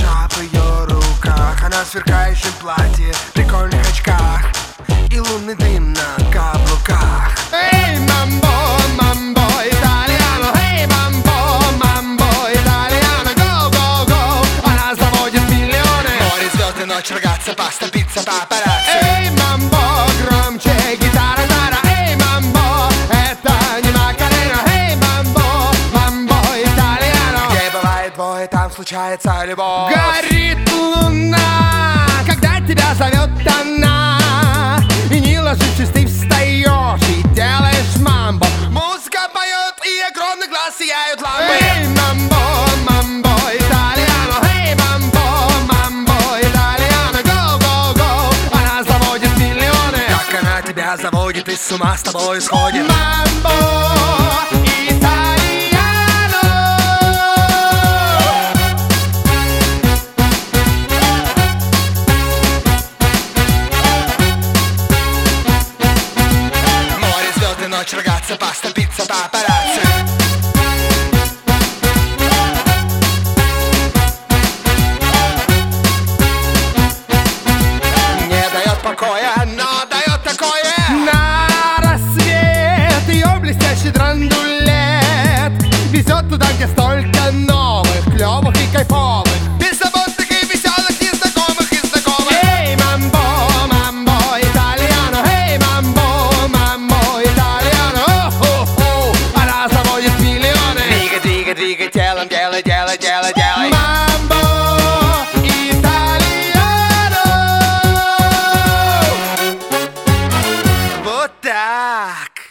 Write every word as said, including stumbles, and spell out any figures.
душа в ее руках. Она в сверкающем платье, прикольных очках и лунный дым на каблуках. Эй, мамбо, мамбо, итальяно, эй, мамбо, мамбо, итальяно, go, go, go. Она заводит миллионы. Море, звезды, ночь, рогатца, паста, пицца, папарацци. Эй, мамбо, громче, гитара, тара, эй, мамбо, это не Макарена. Эй, мамбо, мамбо, итальяно. Где бывает двое, там случается любовь. Горит луна, когда тебя зовет она, и не ложишься, ты встаешь и делаешь мамбо. Музыка поет, и огромный глаз сияют лампы. Эй, мамбо, мамбо, итальяно, эй, мамбо, мамбо, итальяно, go, go, go. Она заводит миллионы. Как она тебя заводит и с ума с тобой сходит. Мамбо, итальяно. Море, звезды, ночь, рогатца, паста, пицца, папарацци. Не дает покоя, но дает такое. На рассвет ее блестящий драндулет везет туда, где столько новых, клевых и кайфовых, Беззаботных и веселых, незнакомых и знакомых. эй, мамбо, мамбо, итальяно, эй, мамбо, мамбо, итальяно, о-хо-хо. Она заводит миллионы. Двигай, двигай, двигай телом, делай, делай, делай, делай. Мамбо, итальяно. Вот так.